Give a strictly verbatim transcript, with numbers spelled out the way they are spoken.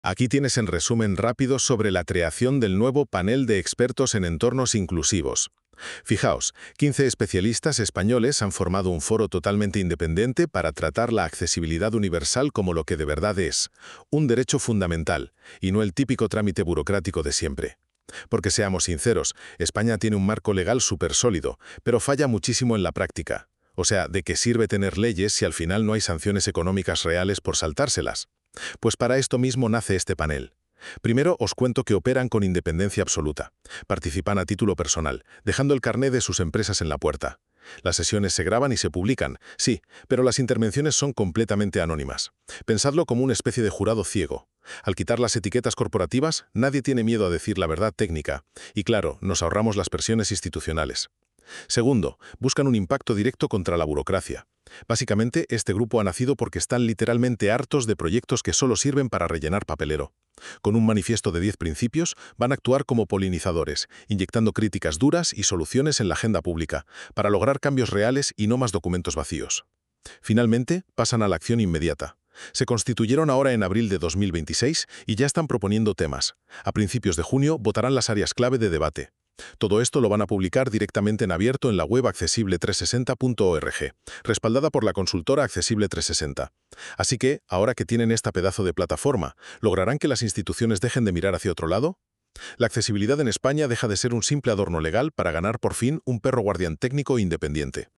Aquí tienes en resumen rápido sobre la creación del nuevo panel de expertos en entornos inclusivos. Fijaos, quince especialistas españoles han formado un foro totalmente independiente para tratar la accesibilidad universal como lo que de verdad es, un derecho fundamental, y no el típico trámite burocrático de siempre. Porque seamos sinceros, España tiene un marco legal súper sólido, pero falla muchísimo en la práctica. O sea, ¿de qué sirve tener leyes si al final no hay sanciones económicas reales por saltárselas? Pues para esto mismo nace este panel. Primero os cuento que operan con independencia absoluta. Participan a título personal, dejando el carné de sus empresas en la puerta. Las sesiones se graban y se publican, sí, pero las intervenciones son completamente anónimas. Pensadlo como una especie de jurado ciego. Al quitar las etiquetas corporativas, nadie tiene miedo a decir la verdad técnica. Y claro, nos ahorramos las presiones institucionales. Segundo, buscan un impacto directo contra la burocracia. Básicamente, este grupo ha nacido porque están literalmente hartos de proyectos que solo sirven para rellenar papelero. Con un manifiesto de diez principios, van a actuar como polinizadores, inyectando críticas duras y soluciones en la agenda pública, para lograr cambios reales y no más documentos vacíos. Finalmente, pasan a la acción inmediata. Se constituyeron ahora en abril de dos mil veintiséis y ya están proponiendo temas. A principios de junio votarán las áreas clave de debate. Todo esto lo van a publicar directamente en abierto en la web accesible trescientos sesenta punto org, respaldada por la consultora Accesible trescientos sesenta. Así que, ahora que tienen esta pedazo de plataforma, ¿lograrán que las instituciones dejen de mirar hacia otro lado? La accesibilidad en España deja de ser un simple adorno legal para ganar por fin un perro guardián técnico independiente.